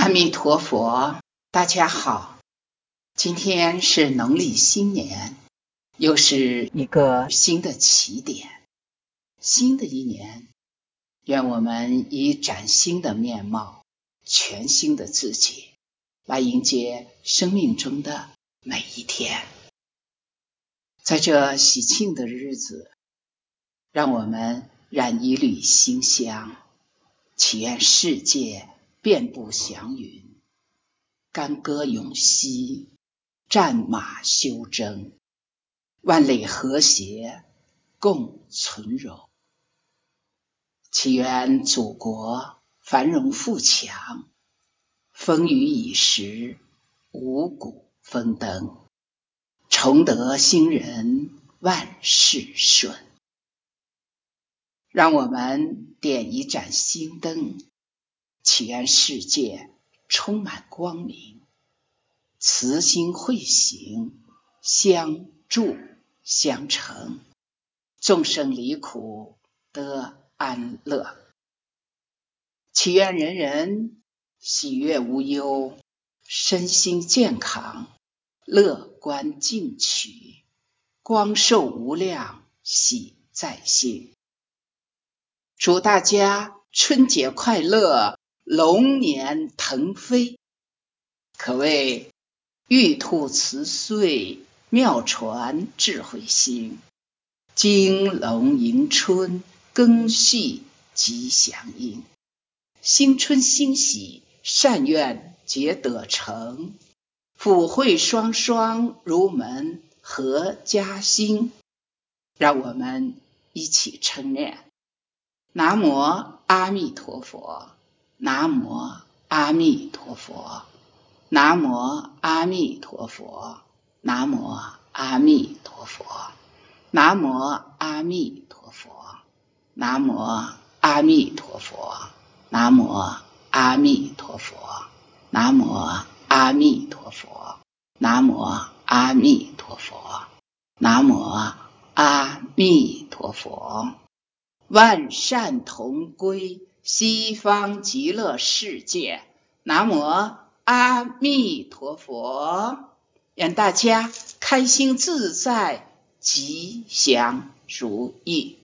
阿弥陀佛，大家好，今天是农历新年，又是一个新的起点。新的一年，愿我们以崭新的面貌，全新的自己，来迎接生命中的每一天。在这喜庆的日子，让我们燃一缕馨香，祈愿世界遍布祥云，干戈永息，战马休征，万类和谐，共存荣。祈愿祖国繁荣富强，风雨已时，五谷丰登，崇德兴仁，万事顺。让我们点一盏心灯，祈愿世界充满光明，慈心慧行，相助相成，众生离苦得安乐。祈愿人人喜悦无忧，身心健康，乐观进取，光寿无量，喜在心。祝大家春节快乐，龙年腾飞，可谓玉兔辞岁，妙传智慧心，金龙迎春，更续吉祥音。新春欣喜，善愿皆得成，福慧双双，如门阖家兴。让我们一起称念：南无阿弥陀佛，南无阿弥陀佛，南无阿弥陀佛，南无阿弥陀佛，南无阿弥陀佛，南无阿弥陀佛，南无阿弥陀佛，南无阿弥陀佛，南无阿弥陀佛，南无阿弥陀佛。万善同归，西方极乐世界。南无阿弥陀佛。愿大家开心自在，吉祥如意。